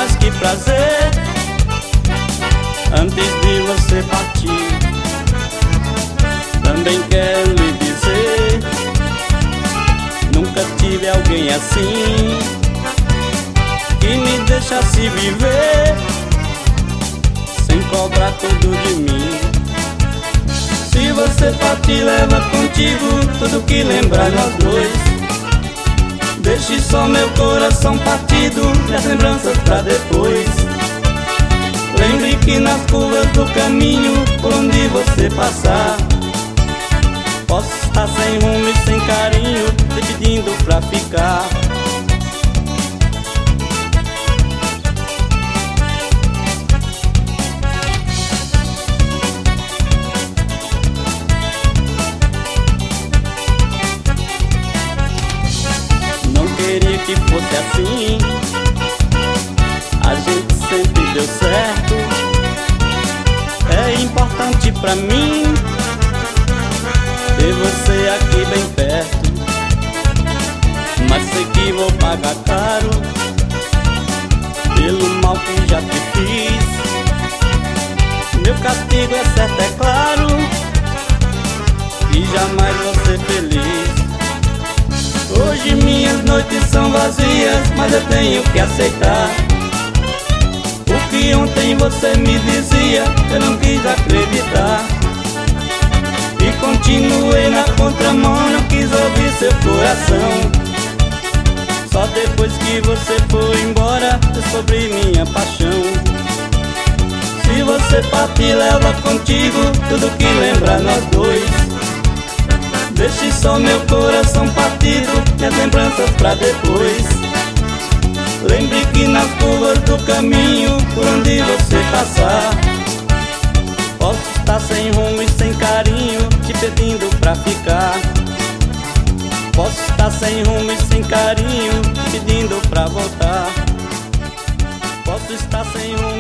mais que prazer. Antes de você partir, também quero lhe dizer: nunca tive alguém assim que me deixasse viver sem cobrar tudo de mim. Se você partir, leva contigo tudo que lembrar nós dois. Deixe só meu coração partido e as lembranças pra depois. Lembre que nas curvas do caminho por onde você passar, posso estar sem rumo e sem carinho, te pedindo pra ficar. Não queria que fosse assim, a gente sempre deu certo. É importante pra mim ter você aqui bem perto, mas sei que vou pagar caro pelo mal que já te fiz. Meu castigo é certo, é claro, e jamais vou ser feliz. Hoje minhas noites são vazias, mas eu tenho que aceitar o que ontem você me dizia, eu não quis acreditar. E continuei na contramão, não quis ouvir seu coração. Só depois que você foi embora, descobri minha paixão. Se você partir, leva contigo tudo que lembra nós dois. Deixe só meu coração partido e as lembranças pra depois. Lembre que nas curvas do caminho por onde você passar, posso estar sem rumo e sem carinho, te pedindo pra ficar. Posso estar sem rumo e sem carinho, te pedindo pra voltar. Posso estar sem rumo